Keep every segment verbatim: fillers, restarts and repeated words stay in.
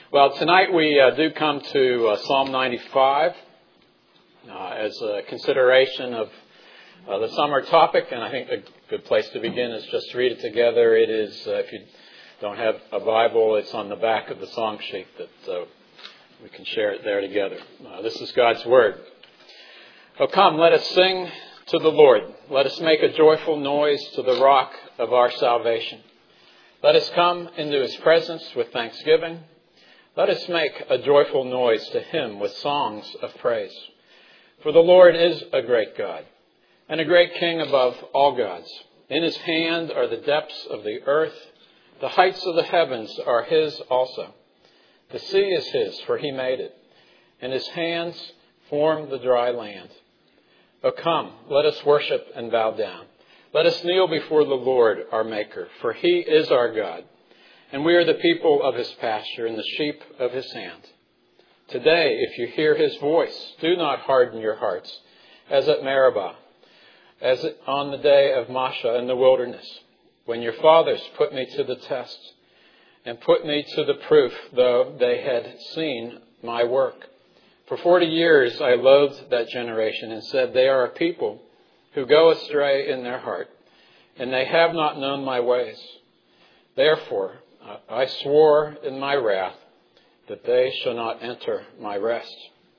Well, tonight we uh, do come to uh, Psalm ninety-five uh, as a consideration of uh, the summer topic, and I think a good place to begin is just to read it together. It is, uh, if you don't have a Bible, it's on the back of the song sheet that uh, we can share it there together. Uh, this is God's Word. Oh, come, let us sing to the Lord. Let us make a joyful noise to the rock of our salvation. Let us come into His presence with thanksgiving. Let us make a joyful noise to Him with songs of praise. For the Lord is a great God and a great King above all gods. In His hand are the depths of the earth. The heights of the heavens are His also. The sea is His, for He made it, and His hands formed the dry land. O come, let us worship and bow down. Let us kneel before the Lord, our Maker, for He is our God. And we are the people of His pasture and the sheep of His hand. Today, if you hear His voice, do not harden your hearts, as at Meribah, as on the day of Massah in the wilderness, when your fathers put me to the test and put me to the proof, though they had seen my work. For forty years I loathed that generation and said, they are a people who go astray in their heart, and they have not known my ways. Therefore, I swore in my wrath that they shall not enter my rest.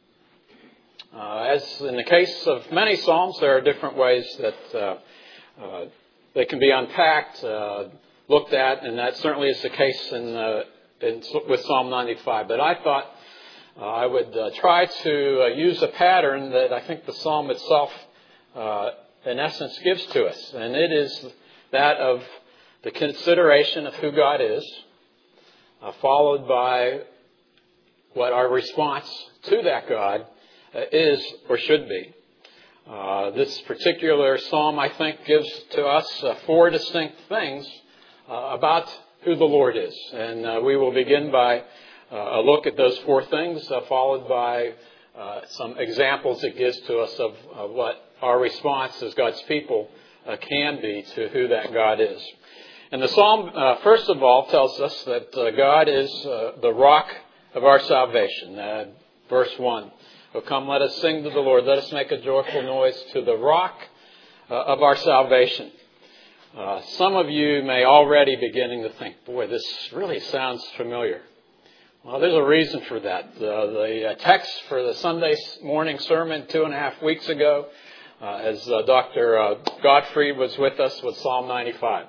Uh, as in the case of many Psalms, there are different ways that uh, uh, they can be unpacked, uh, looked at, and that certainly is the case in, uh, in with Psalm ninety-five. But I thought uh, I would uh, try to uh, use a pattern that I think the Psalm itself, uh, in essence, gives to us, and it is that of the consideration of who God is, uh, followed by what our response to that God uh, is or should be. Uh, this particular psalm, I think, gives to us uh, four distinct things uh, about who the Lord is. And uh, we will begin by uh, a look at those four things, uh, followed by uh, some examples it gives to us of uh, what our response as God's people uh, can be to who that God is. And the psalm, uh, first of all, tells us that uh, God is uh, the rock of our salvation. Uh, verse one, "O come, let us sing to the Lord. Let us make a joyful noise to the rock uh, of our salvation." Uh, some of you may already be beginning to think, boy, this really sounds familiar. Well, there's a reason for that. Uh, the text for the Sunday morning sermon two and a half weeks ago, uh, as uh, Doctor Uh, Gottfried was with us, was Psalm ninety-five.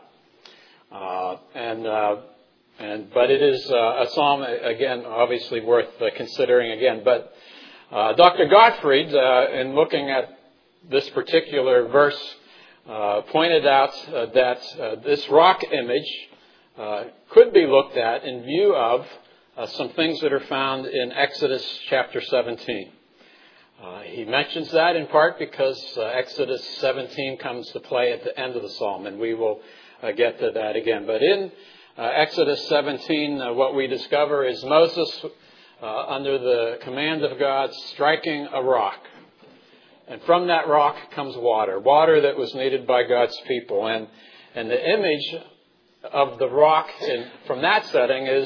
Uh, and, uh, and, but it is uh, a psalm, again, obviously worth uh, considering again. But uh, Doctor Gottfried, uh, in looking at this particular verse, uh, pointed out uh, that uh, this rock image uh, could be looked at in view of uh, some things that are found in Exodus chapter seventeen. Uh, he mentions that in part because uh, Exodus seventeen comes to play at the end of the psalm, and we will Uh, get to that again. But in uh, Exodus seventeen, uh, what we discover is Moses, uh, under the command of God, striking a rock. And from that rock comes water, water that was needed by God's people. And and the image of the rock in, from that setting is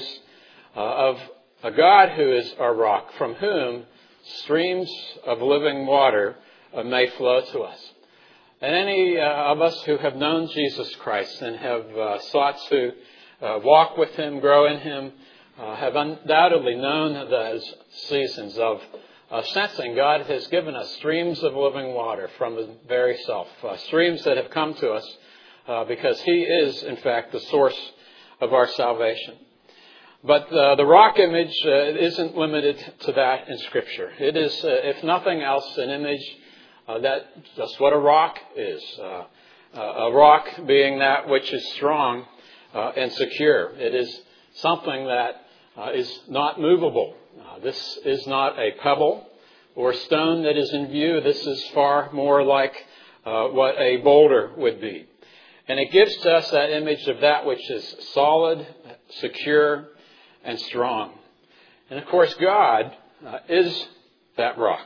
uh, of a God who is our rock, from whom streams of living water uh, may flow to us. And any uh, of us who have known Jesus Christ and have uh, sought to uh, walk with Him, grow in Him, uh, have undoubtedly known those seasons of uh, sensing God has given us streams of living water from the very self. Uh, streams that have come to us uh, because He is, in fact, the source of our salvation. But uh, the rock image uh, isn't limited to that in Scripture. It is, uh, if nothing else, an image Uh, that just what a rock is. Uh, uh, a rock being that which is strong uh, and secure. It is something that uh, is not movable. Uh, this is not a pebble or stone that is in view. This is far more like uh, what a boulder would be. And it gives to us that image of that which is solid, secure, and strong. And of course, God uh, is that rock.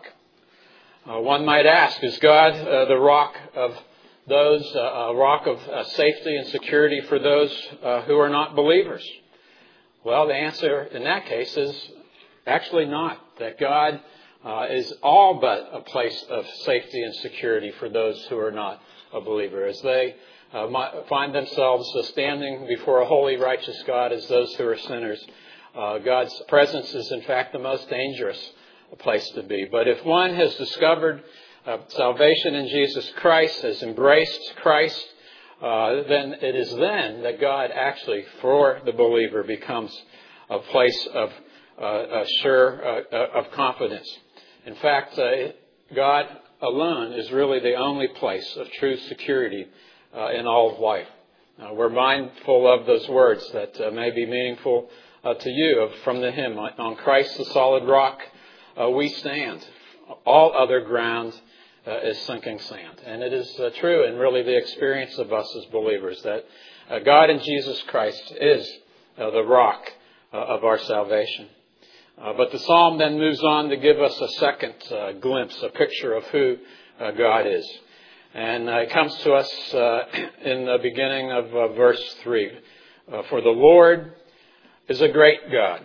Uh, one might ask, is God uh, the rock of those, uh, a rock of uh, safety and security for those uh, who are not believers? Well, the answer in that case is actually not. That God uh, is all but a place of safety and security for those who are not a believer, as they uh, find themselves uh, standing before a holy, righteous God as those who are sinners. Uh, God's presence is, in fact, the most dangerous place to be. But if one has discovered uh, salvation in Jesus Christ, has embraced Christ, uh, then it is then that God actually, for the believer, becomes a place of uh, sure uh, of confidence. In fact, uh, God alone is really the only place of true security uh, in all of life. Uh, we're mindful of those words that uh, may be meaningful uh, to you from the hymn, "On Christ the solid rock uh, we stand. All other ground uh, is sinking sand." And it is uh, true and really the experience of us as believers that uh, God in Jesus Christ is uh, the rock uh, of our salvation. Uh, but the psalm then moves on to give us a second uh, glimpse, a picture of who uh, God is. And uh, it comes to us uh, in the beginning of uh, verse three. Uh, For the Lord is a great God.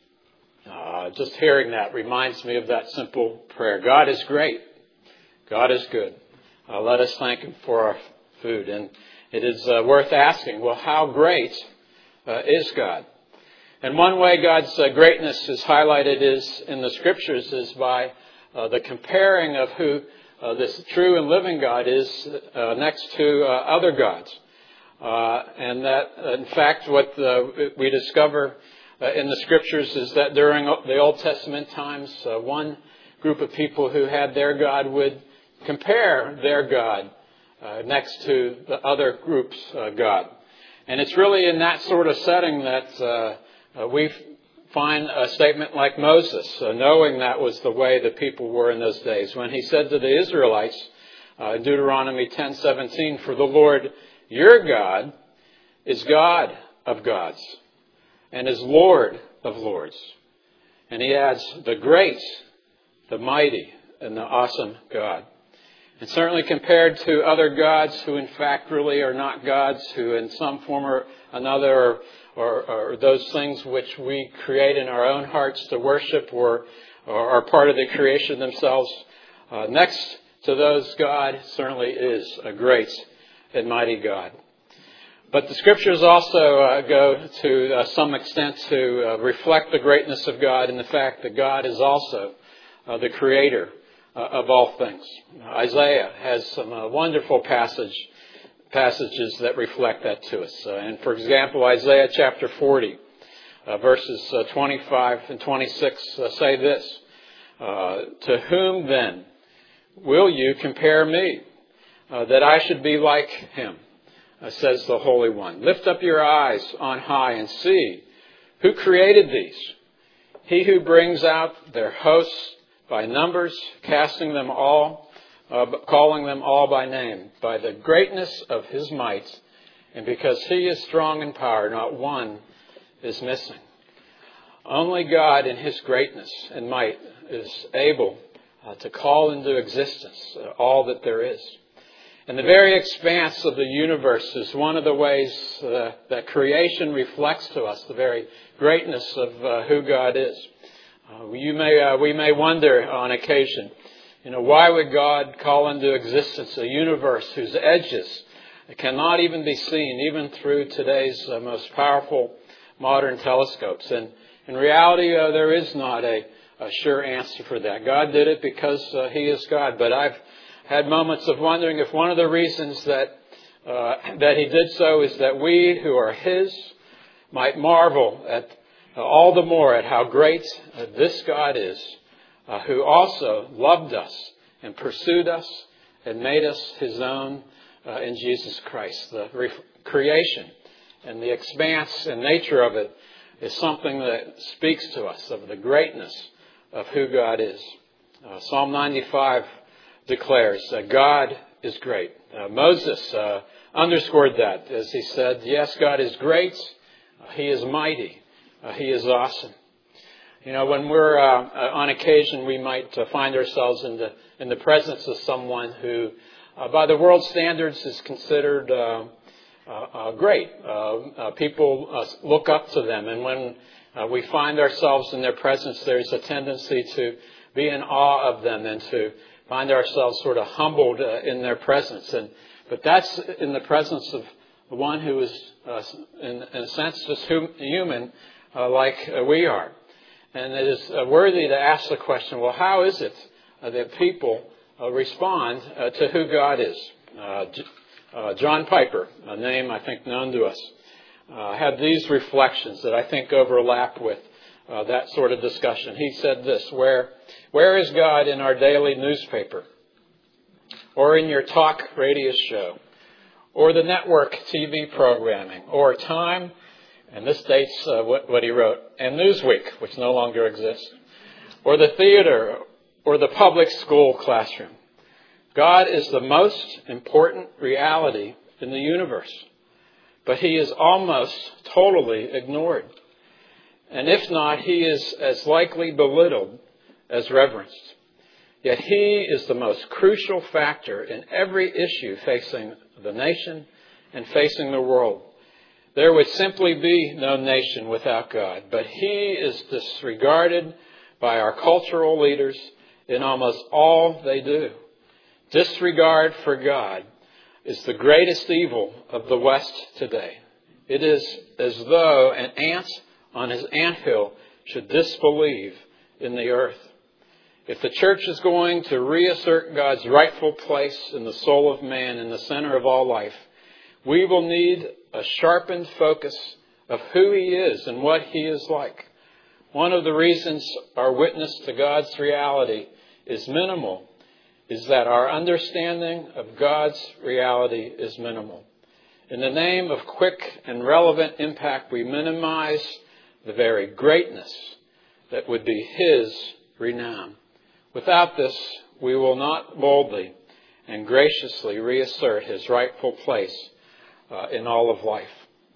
Uh, just hearing that reminds me of that simple prayer. God is great. God is good. Uh, let us thank Him for our food. And it is uh, worth asking, well, how great uh, is God? And one way God's uh, greatness is highlighted is in the Scriptures is by uh, the comparing of who uh, this true and living God is uh, next to uh, other gods. Uh, and that, uh, in fact, what uh, we discover uh, in the Scriptures is that during the Old Testament times, uh, one group of people who had their God would compare their God uh, next to the other group's uh, God. And it's really in that sort of setting that uh, Uh, we find a statement like Moses, uh, knowing that was the way the people were in those days, when he said to the Israelites uh, in Deuteronomy ten seventeen, "For the Lord your God is God of gods and is Lord of lords." And he adds, "the great, the mighty, and the awesome God." And certainly compared to other gods who in fact really are not gods, who in some form or another are Or, or those things which we create in our own hearts to worship or, or are part of the creation themselves. Uh, next to those, God certainly is a great and mighty God. But the Scriptures also uh, go to uh, some extent to uh, reflect the greatness of God in the fact that God is also uh, the creator uh, of all things. Isaiah has some uh, wonderful passage passages that reflect that to us. Uh, and for example, Isaiah chapter forty, uh, verses uh, twenty-five and twenty-six uh, say this, uh, "To whom then will you compare me, uh, that I should be like him, uh, says the Holy One. Lift up your eyes on high and see who created these. He who brings out their hosts by numbers, casting them all, Uh, calling them all by name, by the greatness of His might, and because He is strong in power, not one is missing." Only God in His greatness and might is able uh, to call into existence uh, all that there is. And the very expanse of the universe is one of the ways uh, that creation reflects to us the very greatness of uh, who God is. Uh, you may, uh, we may wonder on occasion, You know, why would God call into existence a universe whose edges cannot even be seen, even through today's uh, most powerful modern telescopes? And in reality, uh, there is not a, a sure answer for that. God did it because uh, He is God. But I've had moments of wondering if one of the reasons that uh, that He did so is that we who are His might marvel at uh, all the more at how great uh, this God is, Uh, who also loved us and pursued us and made us His own uh, in Jesus Christ. The re- creation and the expanse and nature of it is something that speaks to us of the greatness of who God is. Uh, Psalm ninety-five declares that God is great. Uh, Moses uh, underscored that as he said, "Yes, God is great. Uh, he is mighty. Uh, he is awesome." You know, when we're uh, on occasion, we might uh, find ourselves in the in the presence of someone who, uh, by the world standards, is considered uh, uh, uh, great. Uh, uh, people uh, look up to them. And when uh, we find ourselves in their presence, there's a tendency to be in awe of them and to find ourselves sort of humbled uh, in their presence. And But that's in the presence of the one who is, uh, in, in a sense, just hum, human uh, like uh, we are. And it is uh, worthy to ask the question, well, how is it uh, that people uh, respond uh, to who God is? Uh, J- uh, John Piper, a name I think known to us, uh, had these reflections that I think overlap with uh, that sort of discussion. He said this, where, where is God in our daily newspaper? Or in your talk radio show? Or the network T V programming? Or Time? And this dates uh, what, what he wrote. And Newsweek, which no longer exists. Or the theater, or the public school classroom. God is the most important reality in the universe. But he is almost totally ignored. And if not, he is as likely belittled as reverenced. Yet he is the most crucial factor in every issue facing the nation and facing the world. There would simply be no nation without God, but he is disregarded by our cultural leaders in almost all they do. Disregard for God is the greatest evil of the West today. It is as though an ant on his anthill should disbelieve in the earth. If the church is going to reassert God's rightful place in the soul of man in the center of all life, we will need a sharpened focus of who he is and what he is like. One of the reasons our witness to God's reality is minimal is that our understanding of God's reality is minimal. In the name of quick and relevant impact, we minimize the very greatness that would be his renown. Without this, we will not boldly and graciously reassert his rightful place uh, in all of life.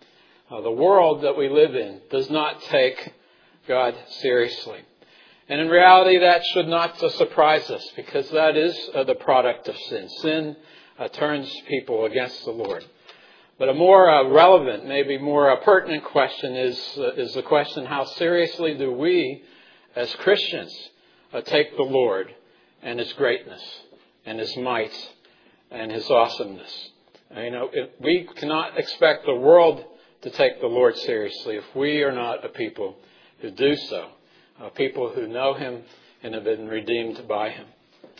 Uh, the world that we live in does not take God seriously. And in reality, that should not uh, surprise us, because that is uh, the product of sin. Sin uh, turns people against the Lord. But a more uh, relevant, maybe more uh, pertinent question is, uh, is the question, how seriously do we as Christians uh, take the Lord and his greatness and his might and his awesomeness? And, you know, if we cannot expect the world to take the Lord seriously if we are not a people who do so. Uh, people who know him and have been redeemed by him.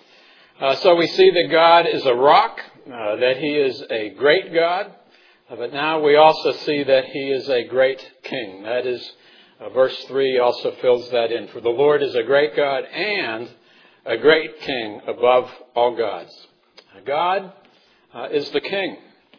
Uh, so we see that God is a rock, uh, that he is a great God, uh, but now we also see that he is a great king. That is, uh, verse three also fills that in. For the Lord is a great God and a great king above all gods. Uh, God uh, is the king.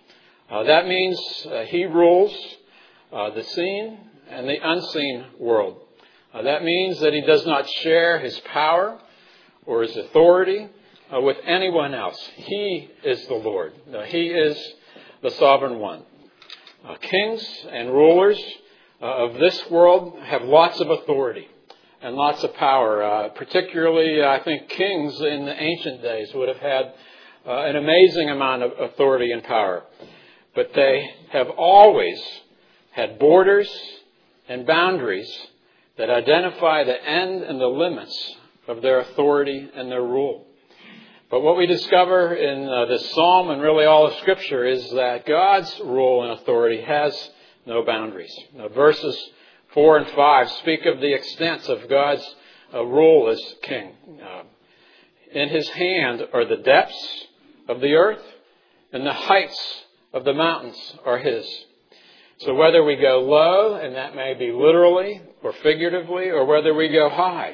Uh, that means uh, he rules uh, the seen and the unseen world. Uh, that means that he does not share his power or his authority uh, with anyone else. He is the Lord. Uh, he is the sovereign one. Uh, kings and rulers uh, of this world have lots of authority and lots of power. Uh, particularly, I think kings in the ancient days would have had uh, an amazing amount of authority and power. But they have always had borders and boundaries that identify the end and the limits of their authority and their rule. But what we discover in uh, this psalm and really all of Scripture is that God's rule and authority has no boundaries. Now, verses four and five speak of the extent of God's uh, rule as king. Uh, in his hand are the depths of the earth, and the heights of the mountains are his. So whether we go low, and that may be literally or figuratively, or whether we go high,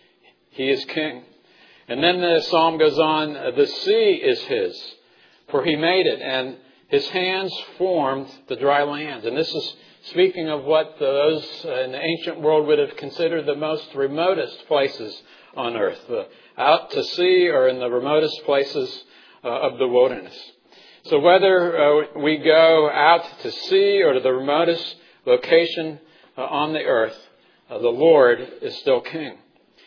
he is king. And then the psalm goes on, the sea is his, for he made it, and his hands formed the dry land. And this is speaking of what those in the ancient world would have considered the most remotest places on earth, uh, out to sea or in the remotest places uh, of the wilderness. So whether uh, we go out to sea or to the remotest location uh, on the earth, uh, the Lord is still king.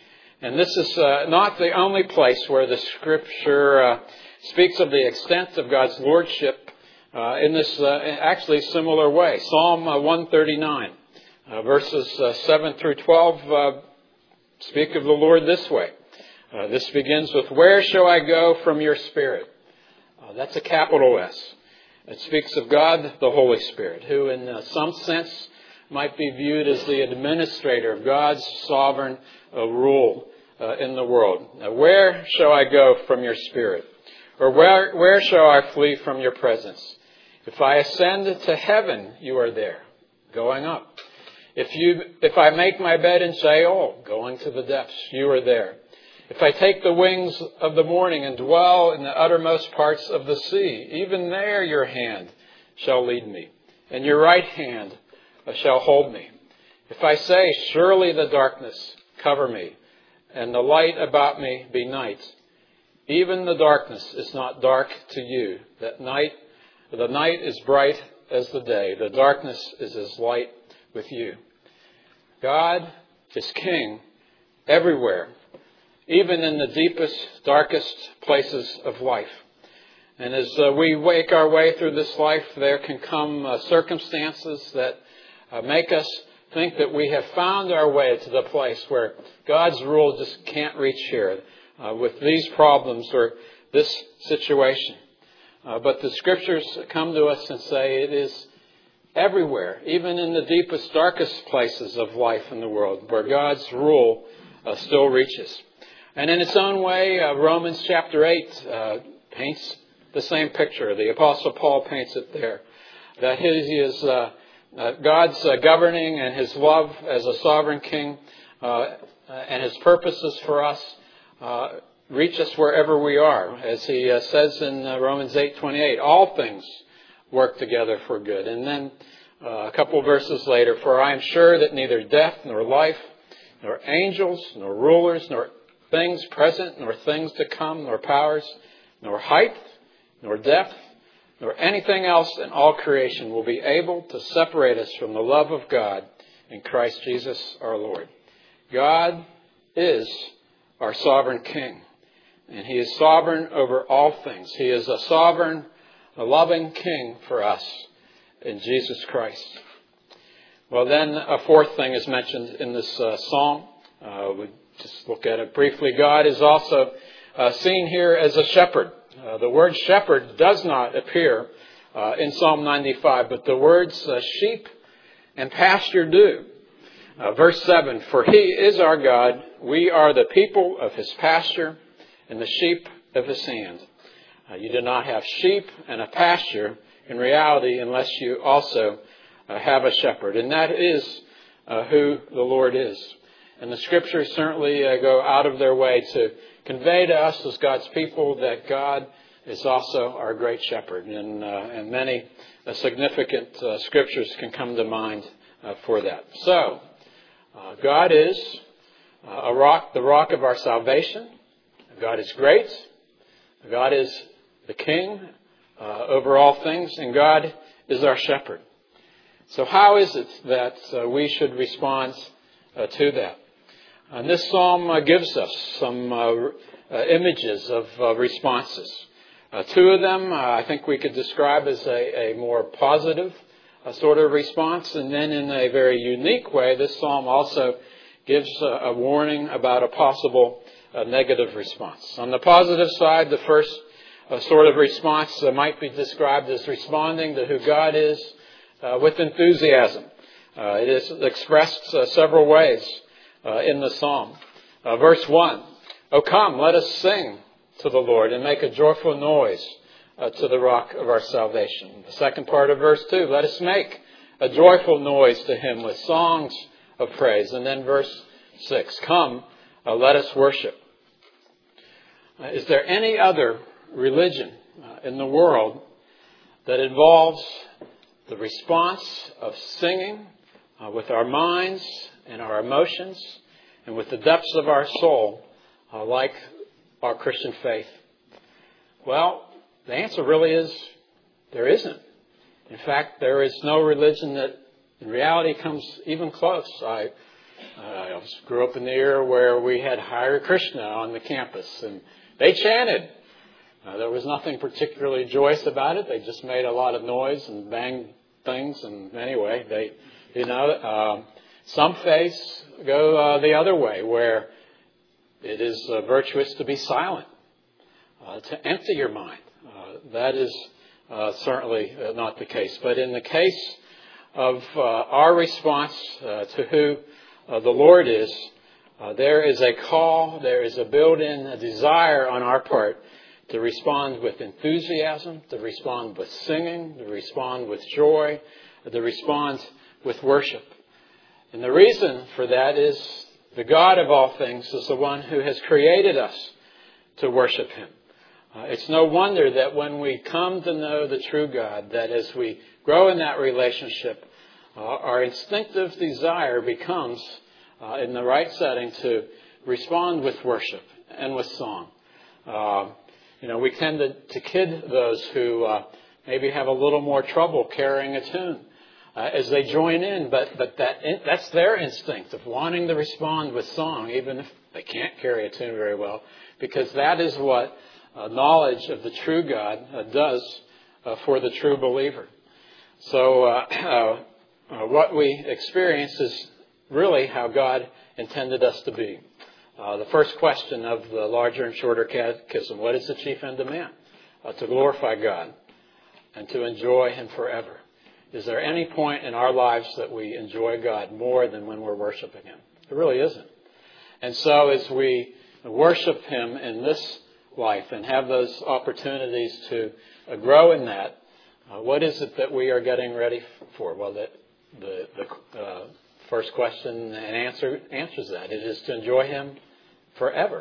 And this is uh, not the only place where the Scripture uh, speaks of the extent of God's lordship uh, in this uh, actually similar way. Psalm uh, one thirty-nine, uh, verses uh, seven through twelve, uh, speak of the Lord this way. Uh, this begins with, "Where shall I go from your Spirit?" Uh, that's a capital S. It speaks of God, the Holy Spirit, who in uh, some sense might be viewed as the administrator of God's sovereign uh, rule uh, in the world. Now, where shall I go from your Spirit? Or where, where shall I flee from your presence? If I ascend to heaven, you are there, going up. If you, if I make my bed in Sheol, going to the depths, you are there. If I take the wings of the morning and dwell in the uttermost parts of the sea, even there your hand shall lead me, and your right hand shall hold me. If I say, surely the darkness cover me, and the light about me be night, even the darkness is not dark to you. That night, the night is bright as the day. The darkness is as light with you. God is King everywhere, even in the deepest, darkest places of life. And as uh, we wake our way through this life, there can come uh, circumstances that uh, make us think that we have found our way to the place where God's rule just can't reach here uh, with these problems or this situation. Uh, but the Scriptures come to us and say it is everywhere, even in the deepest, darkest places of life in the world, where God's rule uh, still reaches. And in its own way, uh, Romans chapter eight uh, paints the same picture. The Apostle Paul paints it there. That he is uh, uh, God's uh, governing and His love as a sovereign King uh, and His purposes for us uh, reach us wherever we are. As He uh, says in uh, Romans eight twenty-eight, all things work together for good. And then uh, a couple verses later, for I am sure that neither death nor life, nor angels, nor rulers, nor things present, nor things to come, nor powers, nor height, nor depth, nor anything else in all creation will be able to separate us from the love of God in Christ Jesus our Lord. God is our sovereign King, and He is sovereign over all things. He is a sovereign, a loving King for us in Jesus Christ. Well, then a fourth thing is mentioned in this uh, psalm. Uh, we just look at it briefly. God is also uh, seen here as a shepherd. Uh, the word shepherd does not appear uh, in Psalm ninety-five, but the words uh, sheep and pasture do. Uh, verse seven, for He is our God, we are the people of His pasture and the sheep of His hand. Uh, you do not have sheep and a pasture in reality unless you also uh, have a shepherd. And that is uh, who the Lord is. And the Scriptures certainly uh, go out of their way to convey to us as God's people that God is also our great shepherd. And, uh, and many uh, significant uh, Scriptures can come to mind uh, for that. So, uh, God is uh, a rock, the rock of our salvation. God is great. God is the King uh, over all things. And God is our shepherd. So how is it that uh, we should respond uh, to that? And this psalm uh, gives us some uh, uh, images of uh, responses. Uh, two of them uh, I think we could describe as a, a more positive uh, sort of response. And then in a very unique way, this psalm also gives a, a warning about a possible uh, negative response. On the positive side, the first uh, sort of response uh, might be described as responding to who God is uh, with enthusiasm. Uh, it is expressed uh, several ways. Uh, in the psalm. Uh, verse one, O come, let us sing to the Lord and make a joyful noise uh, to the rock of our salvation. The second part of verse two, let us make a joyful noise to Him with songs of praise. And then verse six, come, uh, let us worship. Uh, is there any other religion uh, in the world that involves the response of singing uh, with our minds and our emotions, and with the depths of our soul, uh, like our Christian faith? Well, the answer really is there isn't. In fact, there is no religion that in reality comes even close. I, uh, I grew up in the era where we had Hare Krishna on the campus, and they chanted Uh, there was nothing particularly joyous about it. They just made a lot of noise and banged things. And anyway, they, you know, uh, some faiths go uh, the other way, where it is uh, virtuous to be silent, uh, to empty your mind. Uh, that is uh, certainly uh, not the case. But in the case of uh, our response uh, to who uh, the Lord is, uh, there is a call, there is a built-in a desire on our part to respond with enthusiasm, to respond with singing, to respond with joy, to respond with worship. And the reason for that is the God of all things is the one who has created us to worship Him. Uh, it's no wonder that when we come to know the true God, that as we grow in that relationship, uh, our instinctive desire becomes, uh, in the right setting, to respond with worship and with song. Uh, you know, we tend to, to kid those who uh, maybe have a little more trouble carrying a tune uh, as they join in, but but that that's their instinct of wanting to respond with song, even if they can't carry a tune very well, because that is what uh, knowledge of the true God uh, does uh, for the true believer. So uh, uh, uh, what we experience is really how God intended us to be. Uh, the first question of the larger and shorter catechism: what is the chief end of man? Uh, to glorify God and to enjoy Him forever. Is there any point in our lives that we enjoy God more than when we're worshiping Him? There really isn't. And so as we worship Him in this life and have those opportunities to uh, grow in that, uh, what is it that we are getting ready for? Well, the, the, the uh, first question and answer answers that. It is to enjoy Him forever.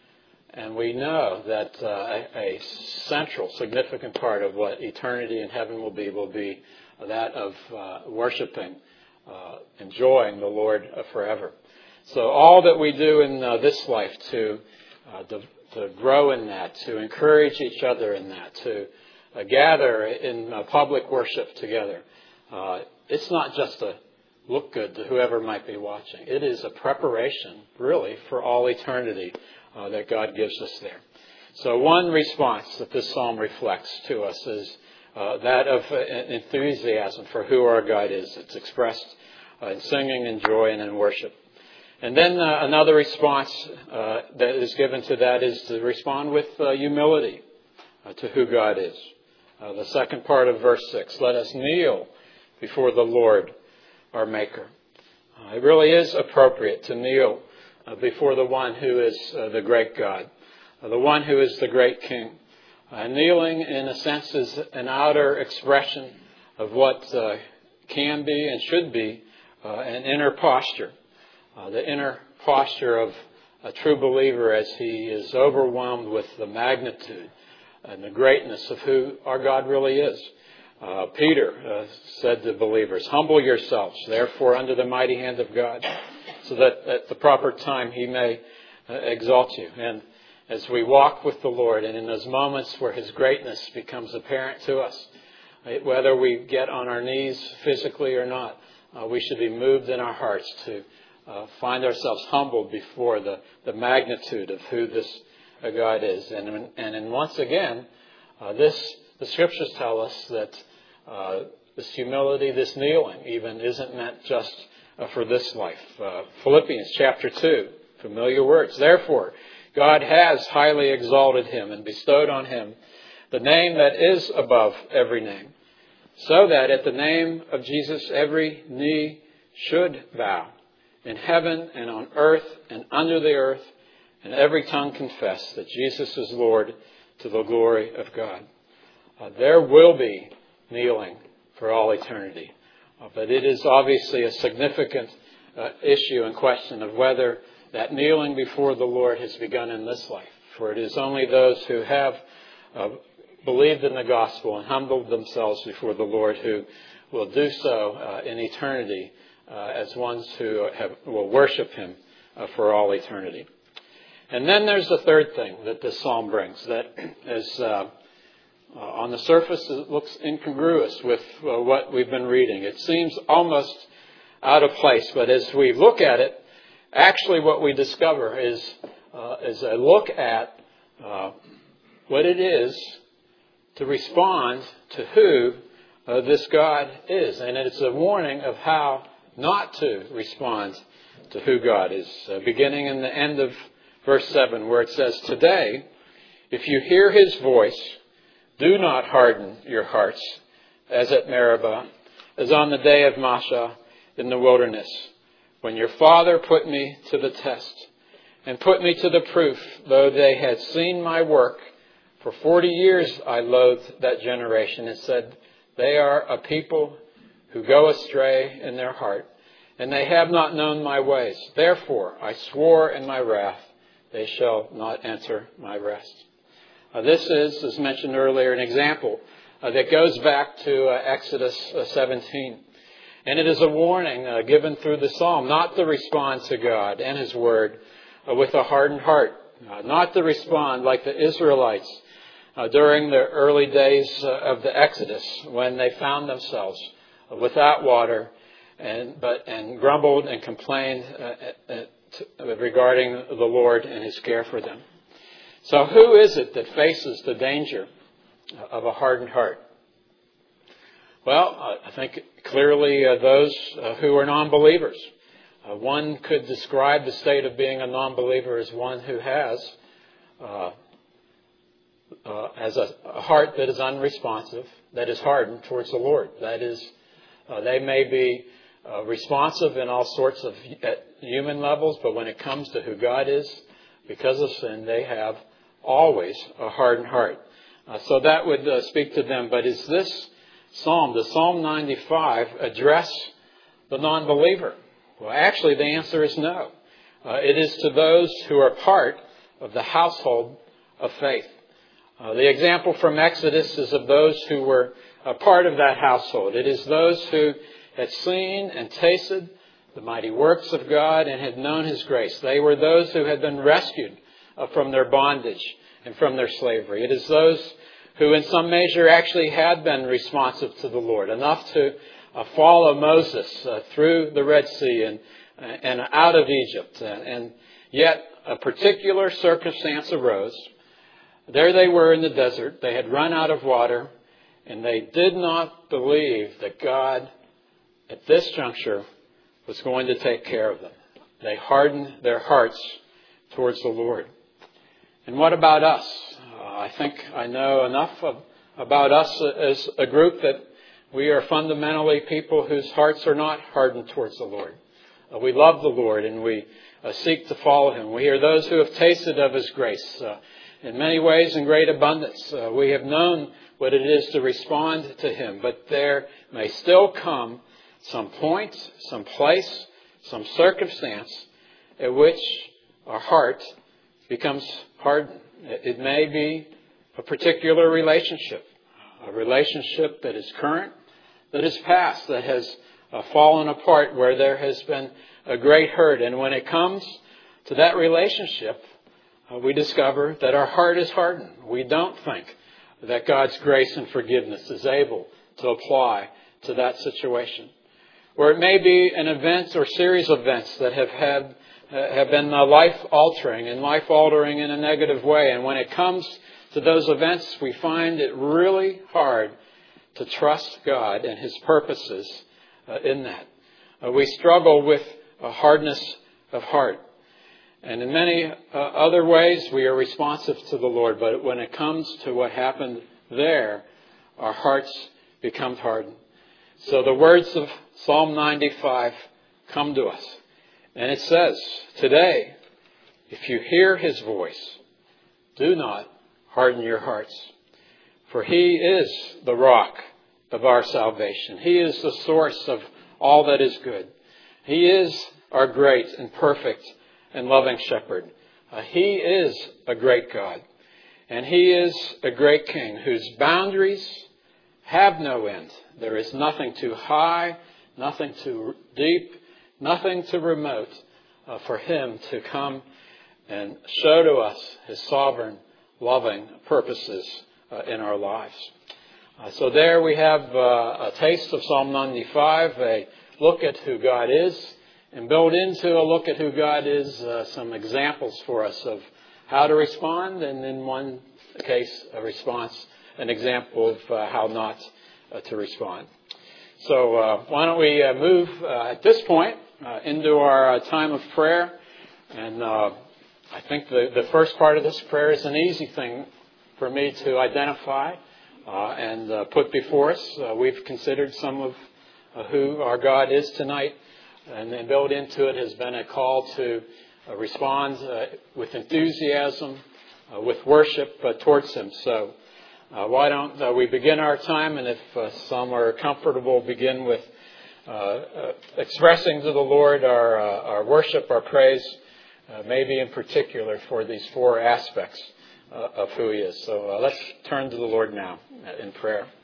And we know that uh, a, a central, significant part of what eternity in heaven will be will be that of uh, worshiping, uh, enjoying the Lord uh, forever. So all that we do in uh, this life to, uh, to to grow in that, to encourage each other in that, to uh, gather in uh, public worship together, uh, it's not just to look good to whoever might be watching. It is a preparation, really, for all eternity uh, that God gives us there. So one response that this psalm reflects to us is uh, that of uh, enthusiasm for who our God is. It's expressed uh, in singing and joy and in worship. And then uh, another response uh, that is given to that is to respond with uh, humility uh, to who God is. Uh, the second part of verse six: let us kneel before the Lord, our Maker. Uh, it really is appropriate to kneel uh, before the one who is uh, the great God, uh, the one who is the great King. Uh, kneeling, in a sense, is an outer expression of what uh, can be and should be uh, an inner posture. Uh, the inner posture of a true believer as he is overwhelmed with the magnitude and the greatness of who our God really is. Uh, Peter uh, said to believers, humble yourselves, therefore, under the mighty hand of God, so that at the proper time He may uh, exalt you. And as we walk with the Lord, and in those moments where His greatness becomes apparent to us, whether we get on our knees physically or not, uh, we should be moved in our hearts to Uh, find ourselves humbled before the, the magnitude of who this uh, God is. And, and, and once again, uh, this the Scriptures tell us that uh, this humility, this kneeling even, isn't meant just uh, for this life. Uh, Philippians chapter two, familiar words. Therefore, God has highly exalted Him and bestowed on Him the name that is above every name, so that at the name of Jesus every knee should bow, in heaven and on earth and under the earth, and every tongue confess that Jesus is Lord, to the glory of God. Uh, there will be kneeling for all eternity. Uh, but it is obviously a significant uh, issue and question of whether that kneeling before the Lord has begun in this life. For it is only those who have uh, believed in the gospel and humbled themselves before the Lord who will do so uh, in eternity, Uh, as ones who have, will worship Him uh, for all eternity. And then there's the third thing that this psalm brings, that is uh, uh, on the surface it looks incongruous with uh, what we've been reading. It seems almost out of place, but as we look at it, actually what we discover is, uh, is a look at uh, what it is to respond to who uh, this God is. And it's a warning of how not to respond to who God is. Uh, beginning in the end of verse seven, where it says, "Today, if you hear his voice, do not harden your hearts, as at Meribah, as on the day of Massah in the wilderness, when your father put me to the test and put me to the proof, though they had seen my work. For forty years I loathed that generation and said, they are a people who go astray in their heart, and they have not known my ways. Therefore I swore in my wrath, they shall not enter my rest." Uh, this is, as mentioned earlier, an example uh, that goes back to uh, Exodus uh, seventeen. And it is a warning uh, given through the psalm not to respond to God and his word uh, with a hardened heart, uh, not to respond like the Israelites uh, during the early days uh, of the Exodus, when they found themselves uh, without water and but and grumbled and complained uh, uh, to, regarding the Lord and his care for them. So who is it that faces the danger of a hardened heart? Well, I think clearly uh, those uh, who are non-believers. Uh, one could describe the state of being a non-believer as one who has uh, uh, has a, a heart that is unresponsive, that is hardened towards the Lord. That is, uh, they may be uh, responsive in all sorts of at human levels, but when it comes to who God is, because of sin, they have always a hardened heart. Uh, so that would uh, speak to them. But is this Psalm, the Psalm ninety-five, address the non-believer? Well, actually, the answer is no. Uh, it is to those who are part of the household of faith. Uh, the example from Exodus is of those who were a part of that household. It is those who had seen and tasted the mighty works of God and had known his grace. They were those who had been rescued uh, from their bondage and from their slavery. It is those who in some measure actually had been responsive to the Lord, enough to uh, follow Moses uh, through the Red Sea and, and out of Egypt. And, and yet a particular circumstance arose. There they were in the desert. They had run out of water, and they did not believe that God, at this juncture, was going to take care of them. They hardened their hearts towards the Lord. And what about us? Uh, I think I know enough of, about us as a group that we are fundamentally people whose hearts are not hardened towards the Lord. Uh, we love the Lord and we uh, seek to follow him. We are those who have tasted of his grace uh, in many ways in great abundance. Uh, we have known what it is to respond to him, but there may still come some point, some place, some circumstance at which our heart becomes hardened. It may be a particular relationship, a relationship that is current, that is past, that has uh, fallen apart, where there has been a great hurt. And when it comes to that relationship, uh, we discover that our heart is hardened. We don't think that God's grace and forgiveness is able to apply to that situation. Or it may be an event or series of events that have had uh, have been uh, life-altering and life-altering in a negative way. And when it comes to those events, we find it really hard to trust God and his purposes uh, in that. Uh, we struggle with a hardness of heart. And in many uh, other ways, we are responsive to the Lord. But when it comes to what happened there, our hearts become hardened. So the words of Psalm ninety-five come to us. And it says, today, if you hear his voice, do not harden your hearts. For he is the rock of our salvation. He is the source of all that is good. He is our great and perfect and loving shepherd. Uh, he is a great God. And he is a great king whose boundaries have no end. There is nothing too high, nothing too deep, nothing too remote uh, for him to come and show to us his sovereign, loving purposes uh, in our lives. Uh, so there we have uh, a taste of Psalm ninety-five, a look at who God is, and build into a look at who God is uh, some examples for us of how to respond, and in one case, a response, an example of uh, how not uh, to respond. So uh, why don't we uh, move uh, at this point uh, into our uh, time of prayer. And uh, I think the, the first part of this prayer is an easy thing for me to identify uh, and uh, put before us. Uh, we've considered some of uh, who our God is tonight, and then built into it has been a call to uh, respond uh, with enthusiasm, uh, with worship uh, towards Him. So uh, why don't uh, we begin our time, and if uh, some are comfortable, begin with uh, uh, expressing to the Lord our, uh, our worship, our praise, uh, maybe in particular for these four aspects uh, of who He is. So uh, let's turn to the Lord now in prayer.